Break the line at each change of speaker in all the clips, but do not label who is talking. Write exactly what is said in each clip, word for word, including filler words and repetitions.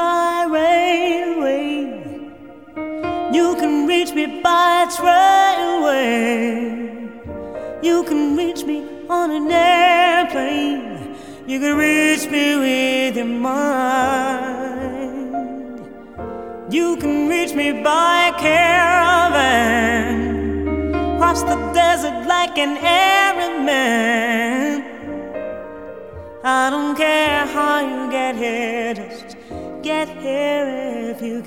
by railway. You can reach me by trailway. You can reach me on an airplane. You can reach me with your mind. You can reach me by caravan, cross the desert like an Arab man. I don't care how you get here, just get here if you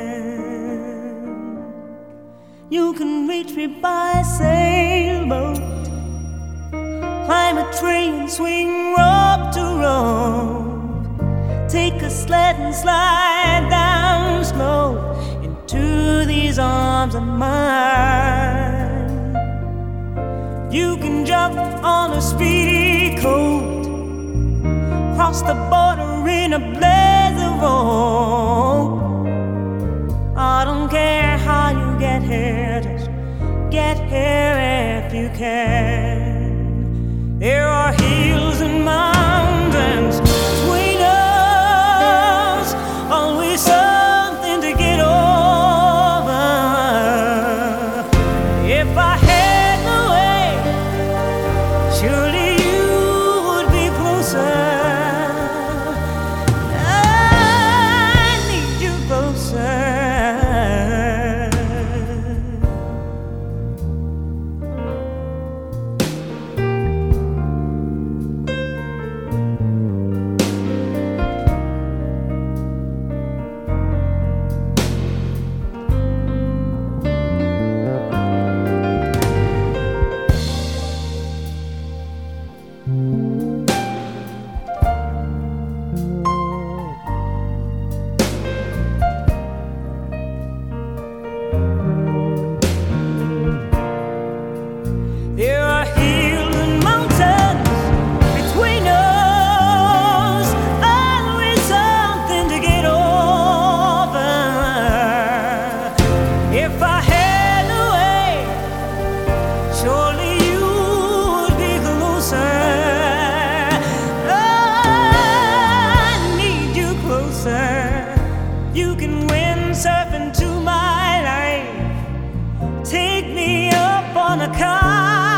can. You can reach me by sailboat, climb a tree and swing rope to rope, take a sled and slide down slow into these arms of mine. You can jump on a speedy coat, cross the border in a blaze of hope. I don't care how you get here, just get here if you can. There are hills and mountains between us, always something to get over. If I had the way, surely you would be closer. There are hills and mountains between us, always something to get over. If I had the way, surely you would be closer. I need you closer. You can windsurf into my life, take me up on a car.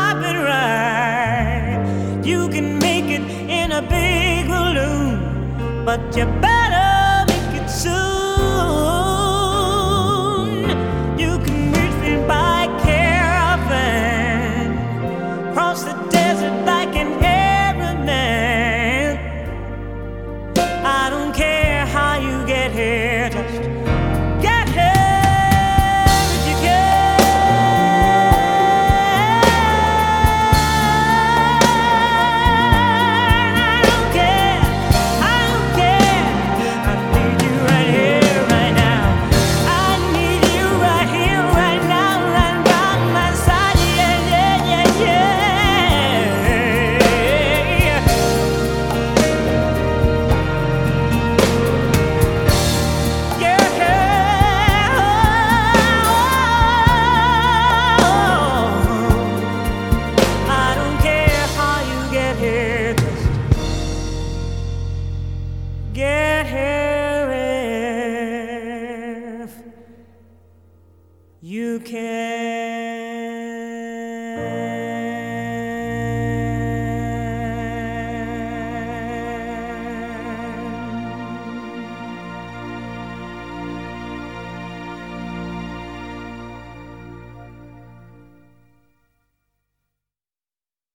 You can make it in a big balloon, but you better make it soon. You can reach me by caravan, cross the desert like an Arab man. I don't care how you get here, just get here. Get here if you can.